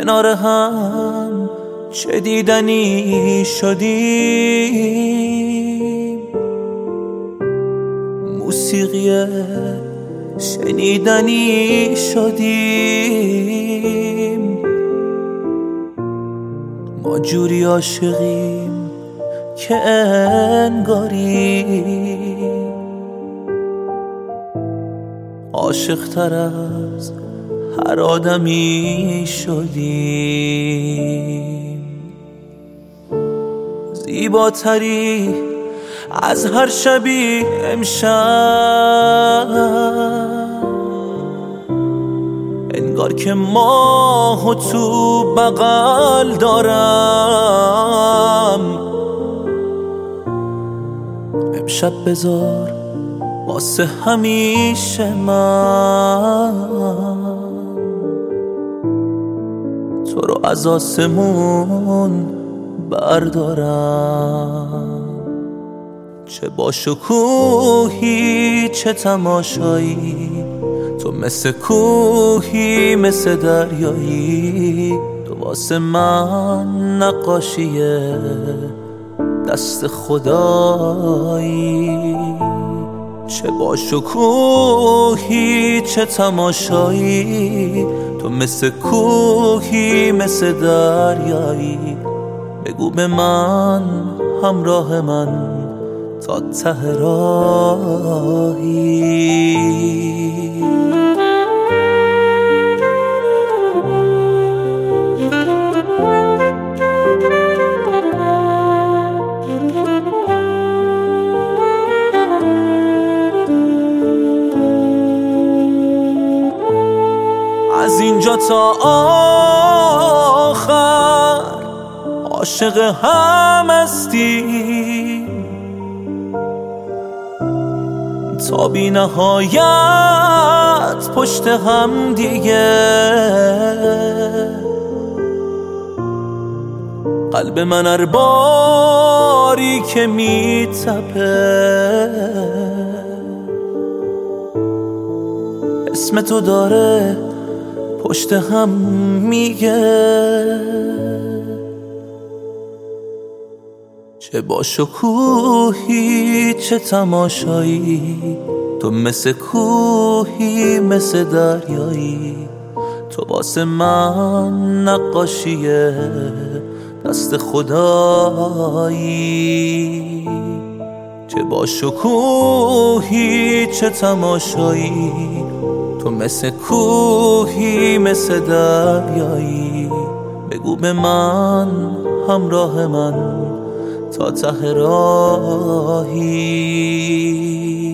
کنار هم چه دیدنی شدیم، موسیقی شنیدنی شدیم. ما جوری عاشقیم که انگاری عاشق‌تر از هر آدمی شدیم. زیباتری از هر شبی امشب، انگار که ماهو تو بغل دارم. امشب بذار واسه همیشه من تو رو از آسمون بردارم. چه با شکوهی چه تماشایی، تو مثل کوهی مثل دریایی، تو واسه من نقاشیه دست خدایی. چه با شکوهی چه تماشایی، تو مثل کوهی مثل دریایی. بگو به من همراه من تا ته راهی. از اینجا تا آخر عاشق هم هستیم، تا بی نهایت پشت هم دیگه. قلب من هر باری که میتپه اسم تو داره پشت هم میگه. چه با شکوهی چه تماشایی، تو مثل کوهی مثل دریایی، تو واسه من نقاشیه دست خدایی. چه با شکوهی چه تماشایی، تو مثل کوهی مثل دریایی. بگو به من همراه من تا ته راهی.